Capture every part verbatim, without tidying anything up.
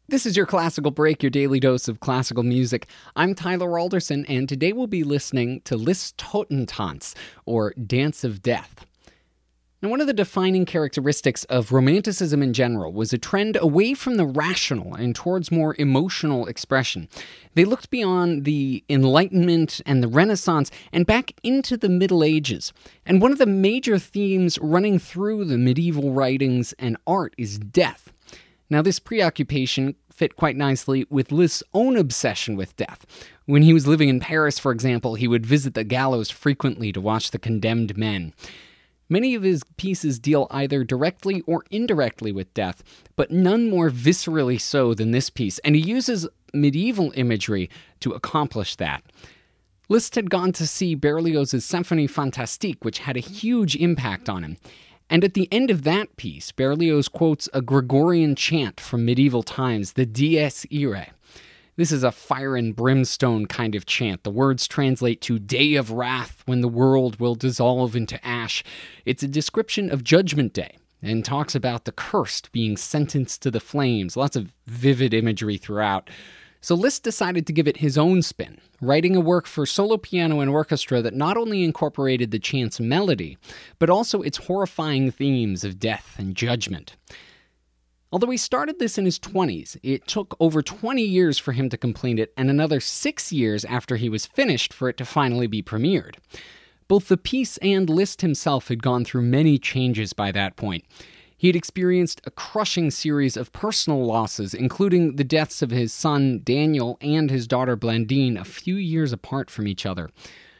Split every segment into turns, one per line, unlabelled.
This is your Classical Break, your daily dose of classical music. I'm Tyler Alderson, and today we'll be listening to Liszt's Totentanz, or Dance of Death. Now, one of the defining characteristics of Romanticism in general was a trend away from the rational and towards more emotional expression. They looked beyond the Enlightenment and the Renaissance and back into the Middle Ages. And one of the major themes running through the medieval writings and art is death. Now, this preoccupation fit quite nicely with Liszt's own obsession with death. When he was living in Paris, for example, he would visit the gallows frequently to watch the condemned men. Many of his pieces deal either directly or indirectly with death, but none more viscerally so than this piece, and he uses medieval imagery to accomplish that. Liszt had gone to see Berlioz's Symphonie Fantastique, which had a huge impact on him. And at the end of that piece, Berlioz quotes a Gregorian chant from medieval times, the Dies Irae. This is a fire and brimstone kind of chant. The words translate to Day of Wrath, when the world will dissolve into ash. It's a description of Judgment Day and talks about the cursed being sentenced to the flames. Lots of vivid imagery throughout. So Liszt decided to give it his own spin, writing a work for solo piano and orchestra that not only incorporated the chant's melody, but also its horrifying themes of death and judgment. Although he started this in his twenties, it took over twenty years for him to complete it and another six years after he was finished for it to finally be premiered. Both the piece and Liszt himself had gone through many changes by that point. He had experienced a crushing series of personal losses, including the deaths of his son Daniel and his daughter Blandine a few years apart from each other.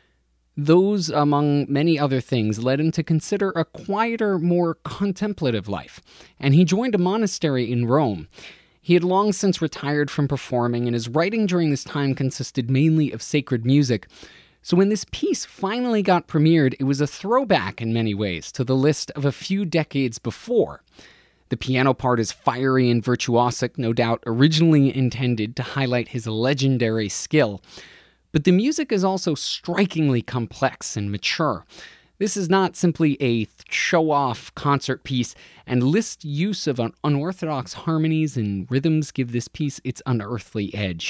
Those, among many other things, led him to consider a quieter, more contemplative life, and he joined a monastery in Rome. He had long since retired from performing, and his writing during this time consisted mainly of sacred music. So when this piece finally got premiered, it was a throwback in many ways to the Liszt of a few decades before. The piano part is fiery and virtuosic, no doubt originally intended to highlight his legendary skill. But the music is also strikingly complex and mature. This is not simply a show-off concert piece, and Liszt's use of unorthodox harmonies and rhythms give this piece its unearthly edge.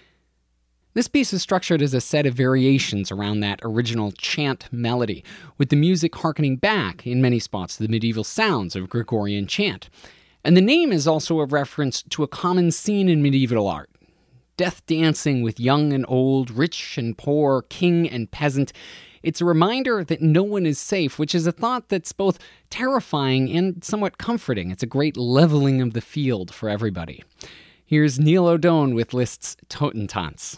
This piece is structured as a set of variations around that original chant melody, with the music harkening back, in many spots, to the medieval sounds of Gregorian chant. And the name is also a reference to a common scene in medieval art. Death dancing with young and old, rich and poor, king and peasant. It's a reminder that no one is safe, which is a thought that's both terrifying and somewhat comforting. It's a great leveling of the field for everybody. Here's Neil O'Donnell with Liszt's Totentanz.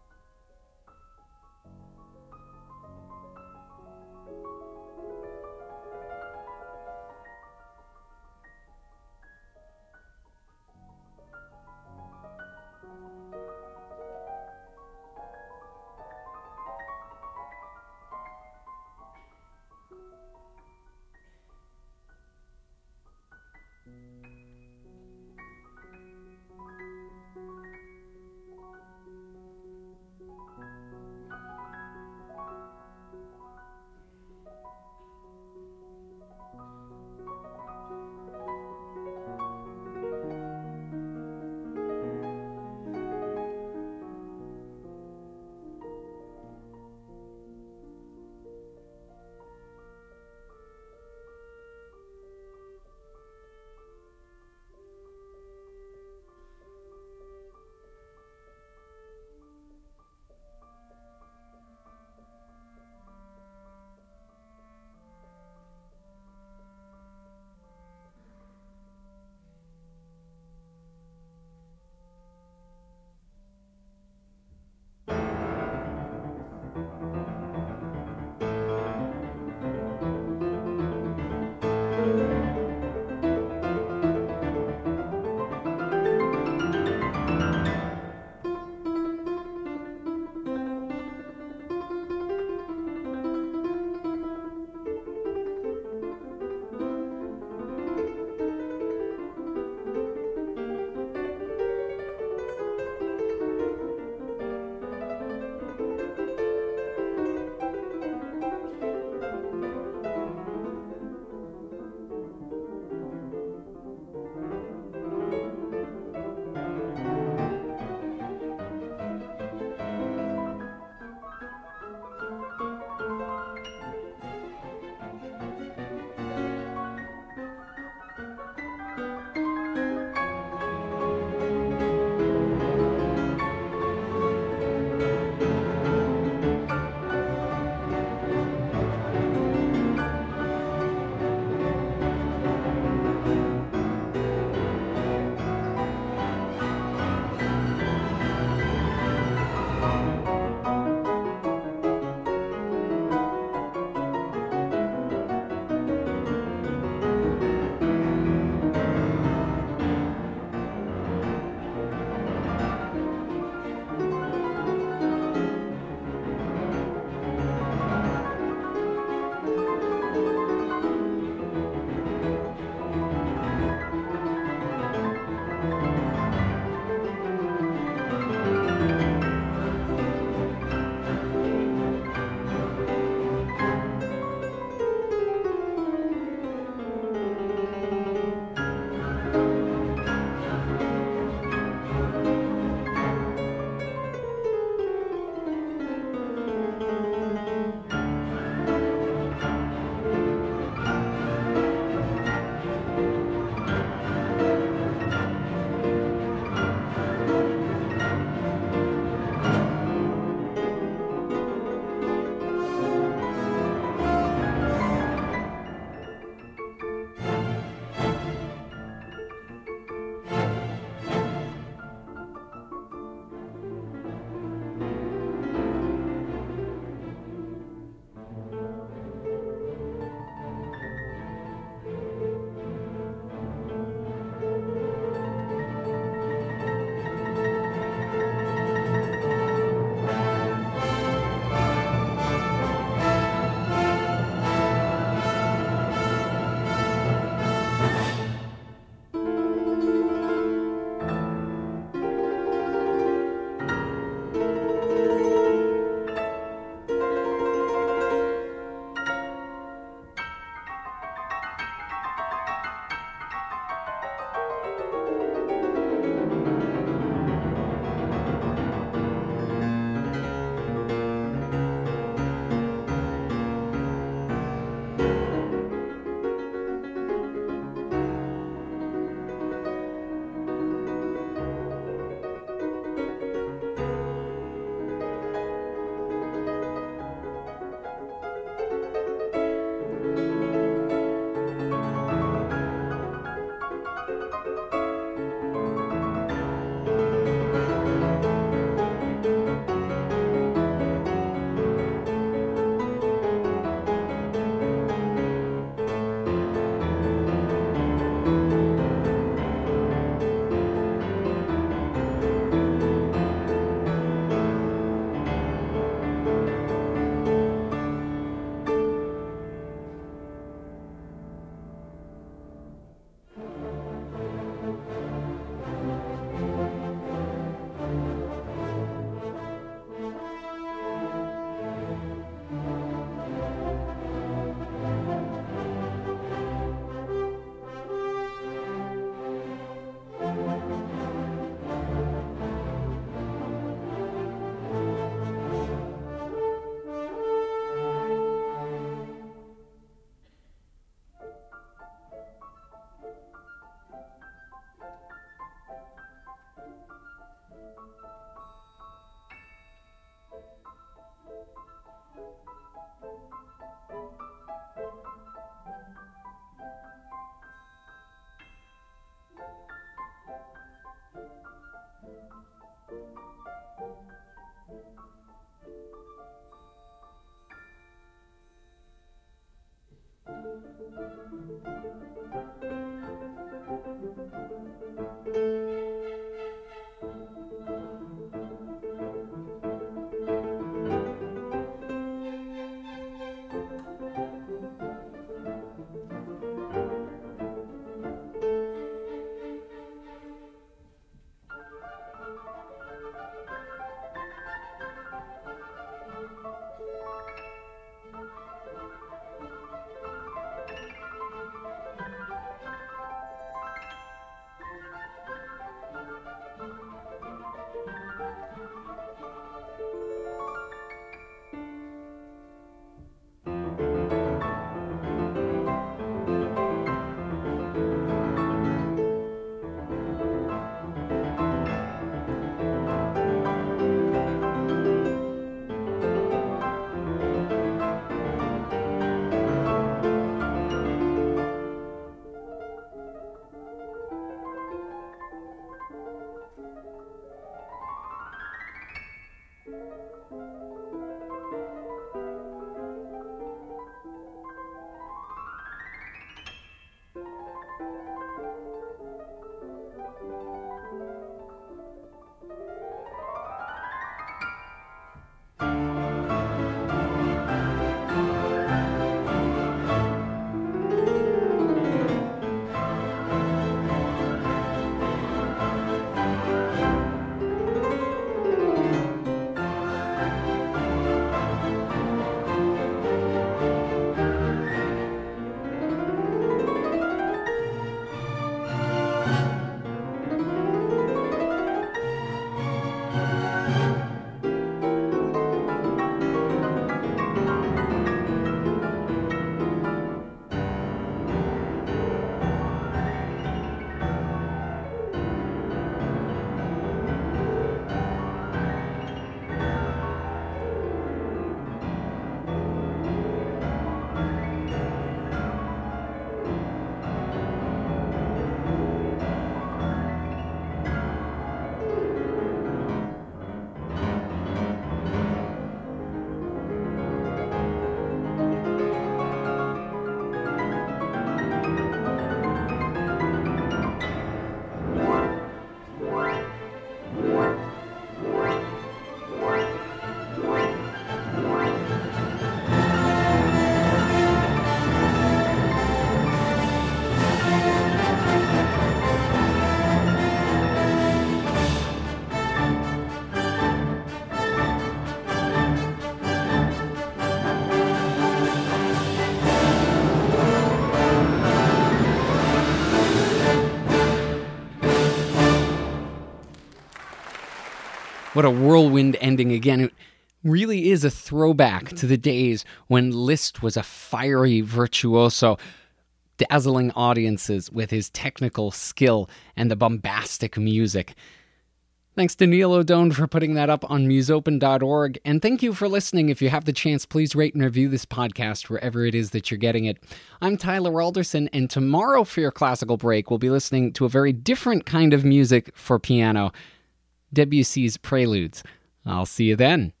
What a whirlwind ending again. It really is a throwback to the days when Liszt was a fiery virtuoso, dazzling audiences with his technical skill and the bombastic music. Thanks to Neil O'Done for putting that up on musopen dot org, and thank you for listening. If you have the chance, please rate and review this podcast wherever it is that you're getting it. I'm Tyler Alderson, and tomorrow for your classical break, we'll be listening to a very different kind of music for piano, Debussy's Preludes. I'll see you then.